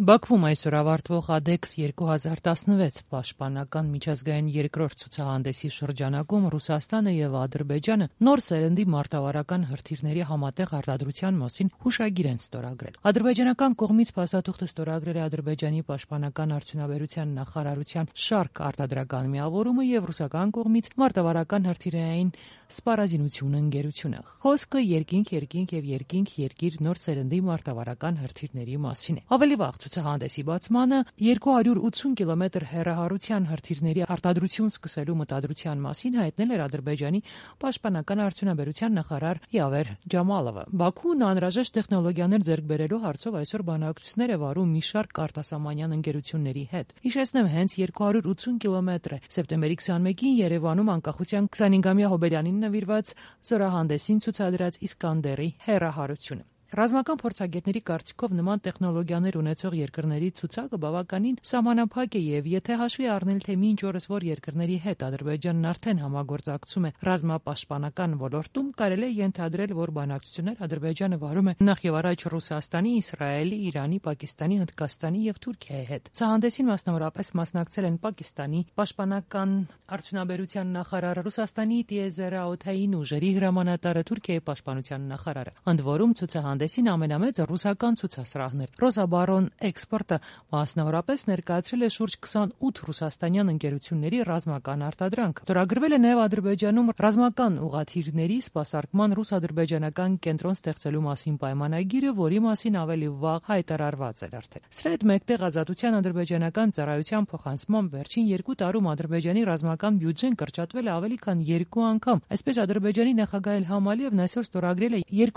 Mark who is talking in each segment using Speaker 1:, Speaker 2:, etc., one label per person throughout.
Speaker 1: Բաքվում այսօր ավարտվող ADEX 2016 պաշտպանական միջազգային երկրորդ ցուցահանդեսի շրջանակում Ռուսաստանը եւ Ադրբեջանը նոր սերնդի մարտավարական հրթիռների համատեղ արտադրության մասին հուշագիր են ստորագրել։ Ադրբեջանական կողմից փաստաթուղթը ստորագրել է Ադրբեջանի պաշտպանական արդյունաբերության նախարարության շարք արտադրական միավորումը եւ ռուսական կողմից մարտավարական հրթիռային սպառազինություն ընկերությունը։ Խոսքը երկինք եւ երկիր նոր սերնդի մարտավարական հրթիռների մասին է։ Ավելի վաղ ցուցահանդեսի բացմանը 280 կիլոմետր հեռահարության հրթիռների արտադրություն սկսելու մտադրության մասին հայտնել էր Ադրբեջանի պաշտպանական արդյունաբերության նախարար Յավեր Ջամալովը։ Բաքուն անհրաժեշտ տեխնոլոգիաներ ձեռք բերելու հարցով այսօր բանակցություններ է վարում մի շարք արտասահմանյան ընկերությունների հետ։ Հիշեցնեմ, հենց 280 կիլոմետր է սեպտեմբերի 21-ին Երևանում անկախության 25-ամյա հոբելյանին նվիրված զորահանդեսին ցուցադրած Իսկանդերի հեռահարությունը։ Ռազմական փորձագետների կարծիքով նման տեխնոլոգիաներ ունեցող երկրների ցուցակը բավականին սահմանափակ է եւ եթե հաշվի առնել, թե մինչ օրս որ երկրների հետ Ադրբեջանն արդեն համագործակցում է ռազմապաշտպանական ոլորտում, կարելի է ենթադրել, որ բանակցություններ Ադրբեջանը վարում է նախ եւ առաջ Ռուսաստանի, Իսրայելի, Իրանի, Պակիստանի, Հնդկաստանի եւ Թուրքիայի հետ։ Ցուցահանդեսին մասնավորապես մասնակցել են Պակիստանի պաշտպանական արդյունաբերության նախարարը, Ռուսաստանի տիեզերաօդային ուժերի հրամանատարը, Թուրքիայի պաշտպանության նախարարը։ Ընդ որում ցուցահանդեսին ամենամեծը ռուսական ցուցասրահն էր։ Ռոսաբարոն էքսպորտը մասնավորապես ներկայացրել է շուրջ 28 ռուսաստանյան ընկերությունների ռազմական արտադրանք։ Ստորագրվել է նաև Ադրբեջանում ռազմական ուղղաթիռների սպասարկման ռուս-ադրբեջանական կենտրոն ստեղծելու մասին պայմանագիրը, որի մասին ավելի վաղ հայտարարված էր արդեն։ Սրա հետ մեկտեղ Ազատության ադրբեջանական ծառայության փոխանցմամբ վերջին 2 տարում Ադրբեջանի ռազմական բյուջեն կրճատվել է ավելի քան 2 անգամ։ Այսպես Ադրբեջանի նախագահ Իլհամ Ալիևն այսօր ստորագրել է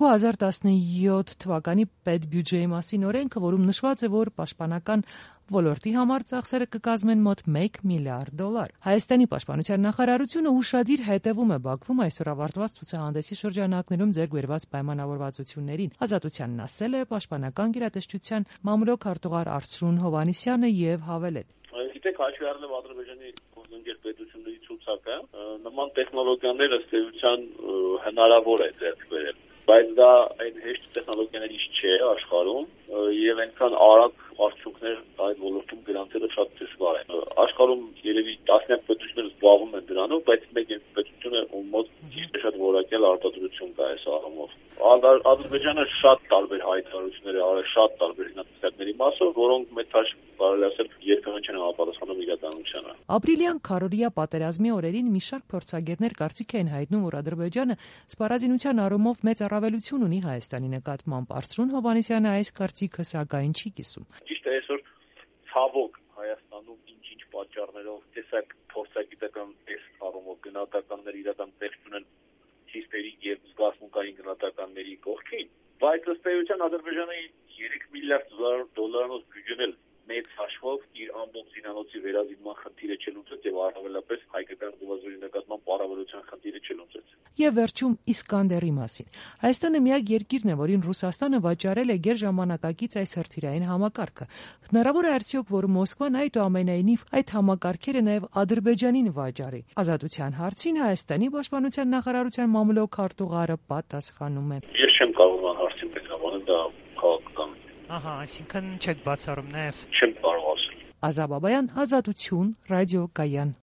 Speaker 1: 2017 թվականի պետբյուջեի մասին օրենքը, որում նշված է, որ պաշտպանական ոլորտի համար ծախսերը կկազմեն մոտ $1 միլիարդ։ Հայաստանի պաշտպանության նախարարությունը ուշադիր հետևում է Բաքվում այսօր ավարտված ցուցահանդեսի շրջանակներում ձեռք բերված պայմանավորվածություններին։ Ազատությանն ասել է պաշտպանական գերատեսչության մամլոք արտուղար Արծրուն Հովհաննիսյանը եւ հավելել.
Speaker 2: Գիտեք, հաշվի առնելով Ադրբեջանի գործընկերպետությունների ցուցակը, նման տեխնոլոգիաներ ըստ էության հնարավոր է ձեռք բերել, բայց դա այն հեշտ տեխնոլոգիաներից չէ աշխարհում եւ այնքան արագ արդյունքներ այդ ոլորտում գրանցելը շատ դժվար է։ Աշխարհում երևի տասնյակ պետություններ զբաղվում են դրանով, բայց մեկ պետությունը ում մոտ շատ որակյալ արտադրություն կա այս առումով։ Ադրբեջանը շատ տարբեր հայտարարություններ է արել շատ տարբեր հնարավորությունների մասով, որոնք մեծ կարելի ասել երբեմն չեն համապատասխանում իրականությանը։
Speaker 1: Ապրիլյան քարորիա պատերազմի օրերին մի շարք փորձագետներ կարծիք էին հայտնում, որ Ադրբեջանը սպառազինության առումով մեծ առավելություն ունի Հայաստանի նկատմամբ։ Արծրուն Հովհաննիսյանը այս կարծիքը սակայն չի կիսում։
Speaker 2: Ճիշտ է, այսօր ցավոք Հայաստանում ինչ պատճառներով տեսակ փորձագիտական առումով գնահատականներ իրական տեղ ունեն ճիշտերի եւ զգացմունքային գնահատականների կողքին, բայց ըստ էության Ադրբեջանի $3 միլիարդ բյուջեն էլ մեծ հաշվով իր ամբողջ զինանոցի վերազինման խնդիրը չլուծեց եւ առավելապես հայկական զինվորների նկատմամբ առավելության խնդիրը չլուծեց։
Speaker 1: Եվ վերջում Իսկանդերի մասին։ Հայաստանը միակ երկիրն է, որին Ռուսաստանը վաճառել է գերժամանակակից այս հրթիռային համակարգը։ Հնարավոր է արդյոք, որ Մոսկվան այդուամենայնիվ այդ համակարգերը նաև Ադրբեջանին վաճառի։ Ազատության հարցին Հայաստանի պաշտպանության նախարարության մամլոք արտուղարը պատասխանում է.
Speaker 2: Ես չեմ կարող այն հարցին պետքաբանել, դա քաղաքական։
Speaker 1: Այսինքն չեք բացառում նաև։
Speaker 2: Չեմ կարող ասել։
Speaker 1: Ազաբաբայան, Ազատություն, ռադիոկայան։